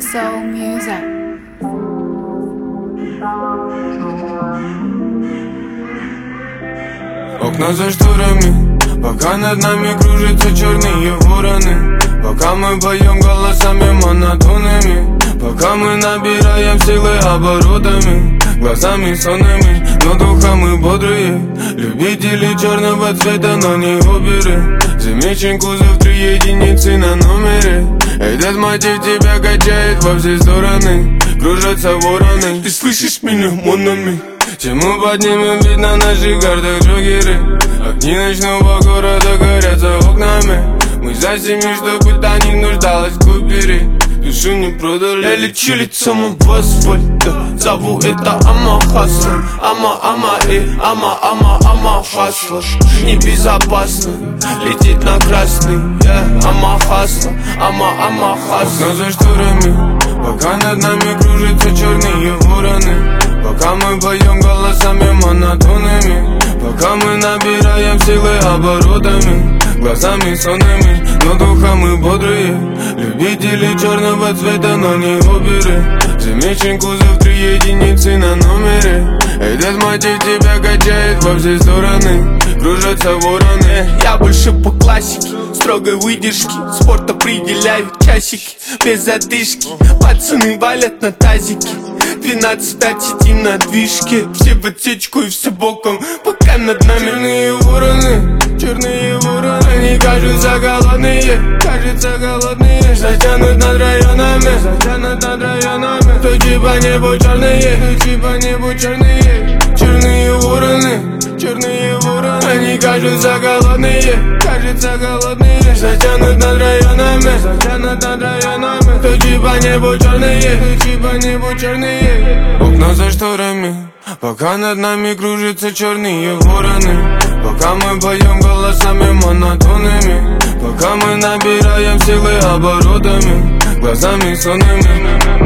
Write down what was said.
Soul Music. Окна за шторами, пока над нами кружатся черные вороны. Пока мы поем голосами монотонными, пока мы набираем силы оборотами, глазами сонными, но духом мы бодрые. Любители черного цвета, но не оперы. Замечен кузов 3 единицы на номере. Этот мотив тебя качает во все стороны. Кружатся вороны. Ты слышишь меня, монами? Тему поднимем, ведь на наших картах джокеры. Огни ночного города горят за окнами. Мы за семью, чтобы та не нуждалась в купере. Душу не продали. Я лечу лицом в асфальт. Зову это Ама Хасла. Ама Хасла. Небезопасно летит на красный. Ама Хасла. Ама Хасла. Окна за шторами, пока над нами кружатся черные вороны. Пока мы поем голосами монотонными, пока мы набираем силы оборотами, глазами сонными, но духом мы бодрые. Любители черного цвета, но не оперы. Замечен кузов 3 единицы на номере. Этот мотив тебя качает во все стороны. Кружатся вороны. Я больше по классике, строгой выдержки. Спорт определяют часики, без задышки. Пацаны валят на тазике. 12-5 сидим на движке. Все в отсечку и все боком, пока над нами черные вороны, черные вороны. Они кажутся голодные, затянут над районами, тучи по небу черные, черные вороны, черные вороны. Они кажутся голодные, затянут над районами, тучи по небу черные. Окна за шторами, пока над нами кружатся черные вороны. Пока мы поем голосами монотонными, пока мы набираем силы оборотами, глазами сонными.